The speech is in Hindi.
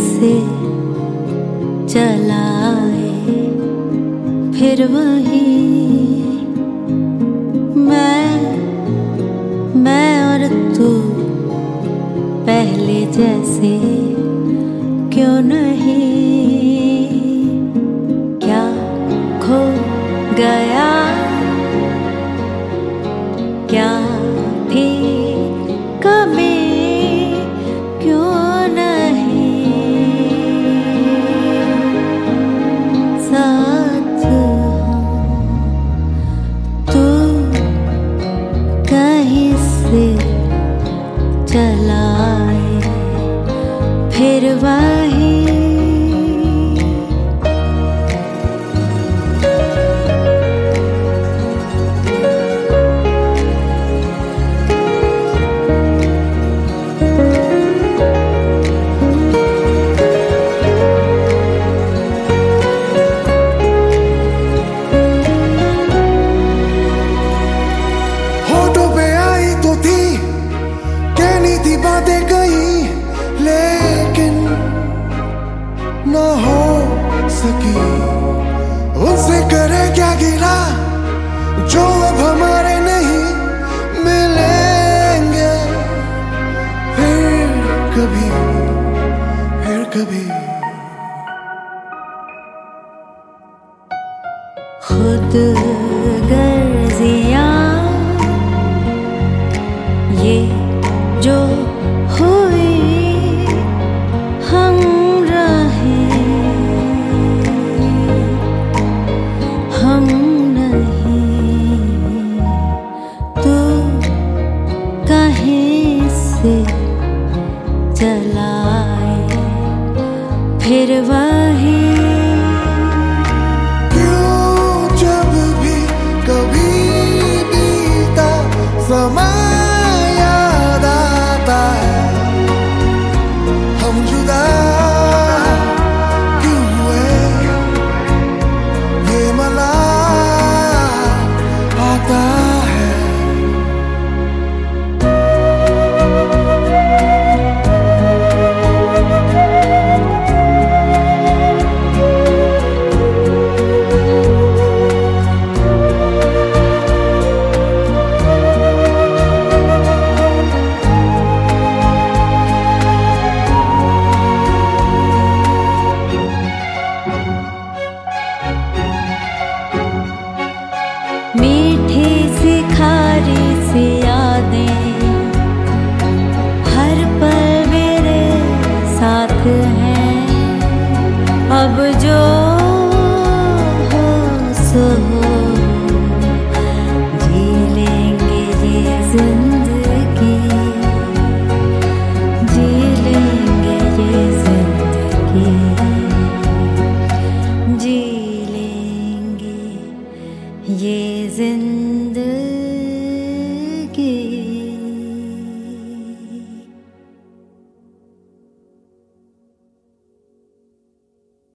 से चलाए फिर वही मैं और तू पहले जैसे क्यों नहीं? क्या खो गया? क्या थी कमी? क्यों नहीं साथ हम? तू कहीं से चलाए फिर वही बातें कही लेकिन न हो सकी। उनसे करे क्या गिला जो अब हमारे नहीं मिलेंगे फिर कभी फिर कभी। खुद गर्जियां ये जो हुई हम रहे हम नहीं। तू कहीं से चलाए फिर वही जब भी कभी बीता समय याद आता है हम जुदा क्यों हुए ये मला आता है। मीठी सी खारी सी यादें हर पल मेरे साथ हैं। अब जो हो सो हो जी लेंगे ये जिंदगी जी लेंगे ये जिंदगी जी लेंगे ये जिंदगी।